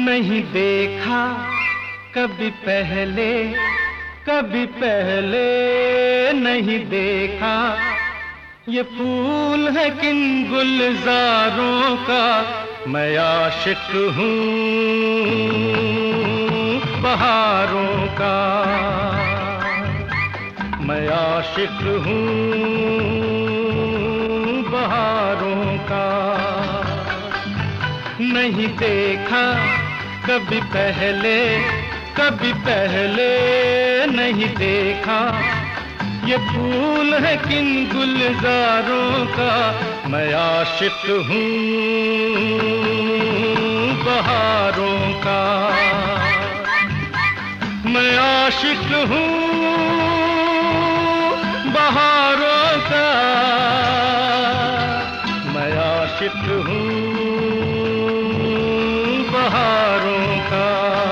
नहीं देखा कभी पहले, कभी पहले नहीं देखा। ये फूल है किन गुलजारों का, मैं आशिक हूँ बहारों का। मैं आशिक हूँ बहारों का। नहीं देखा कभी पहले, कभी पहले नहीं देखा। ये फूल है किन गुलजारों का, मैं आशिक हूँ बहारों का। मैं आशिक हूँ बहारों का। मैं आशिक हूँ बहारों का।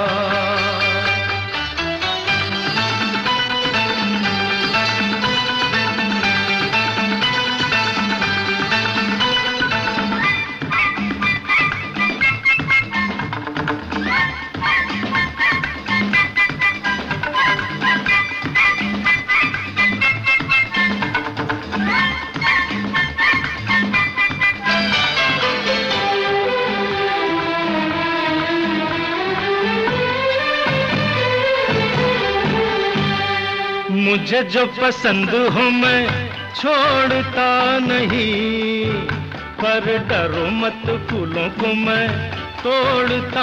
मुझे जो पसंद हो मैं छोड़ता नहीं, पर डरो मत फूलों को मैं तोड़ता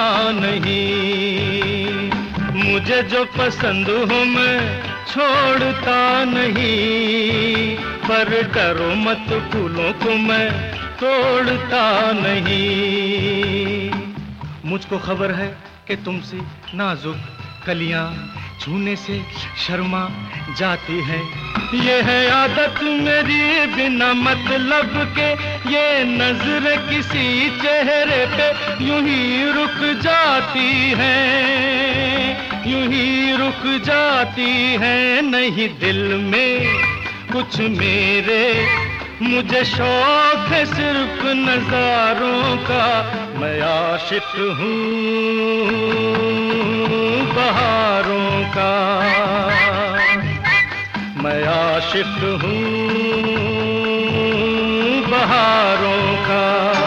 नहीं। मुझे जो पसंद हो मैं छोड़ता नहीं, पर डरो मत फूलों को मैं तोड़ता नहीं। मुझको खबर है कि तुमसे नाजुक कलियां छूने से शर्मा जाती है। ये है आदत मेरी बिना मतलब के, ये नजर किसी चेहरे पे यूं ही रुक जाती है, यूं ही रुक जाती है। नहीं दिल में कुछ मेरे, मुझे शौक है सिर्फ नजारों का। मैं आशिक हूँ बहारों का। मैं आशिक हूँ बहारों का।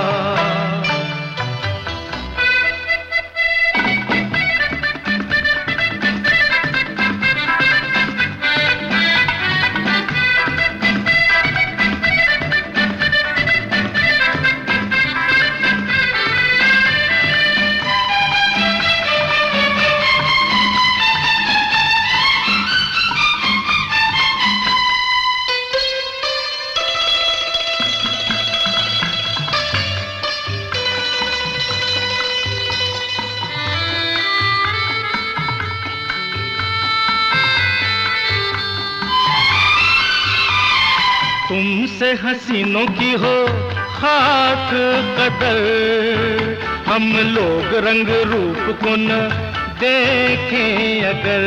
तुमसे हसीनों की हो खाक कदर, हम लोग रंग रूप को न देखें अगर।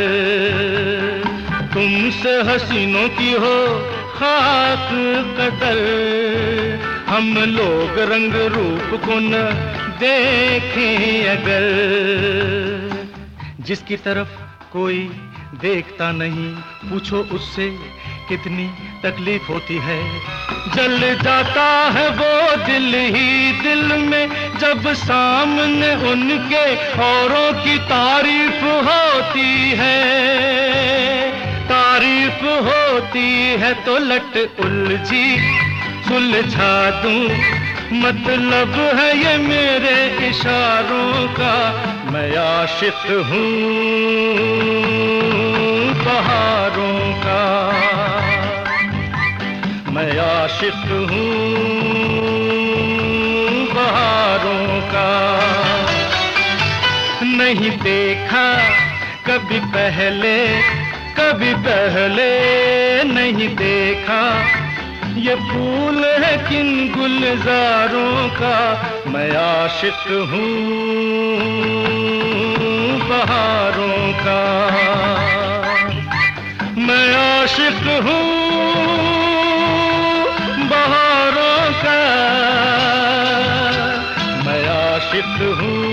तुमसे हसीनों की हो खाक कदर, हम लोग रंग रूप को न देखें अगर। जिसकी तरफ कोई देखता नहीं, पूछो उससे कितनी तकलीफ होती है। जल जाता है वो दिल ही दिल में, जब सामने उनके औरों की तारीफ होती है। तारीफ होती है तो लट उलझी सुलझा दूं, मतलब है ये मेरे इशारों का। मैं आशिक हूँ बहारों का। मैं आशिक हूँ बहारों का। नहीं देखा कभी पहले, कभी पहले नहीं देखा। ये फूल है किन गुलजारों का, मैं आशिक हूँ बहारों का। मैं आशिक हूँ बहारों का। मैं आशिक हूँ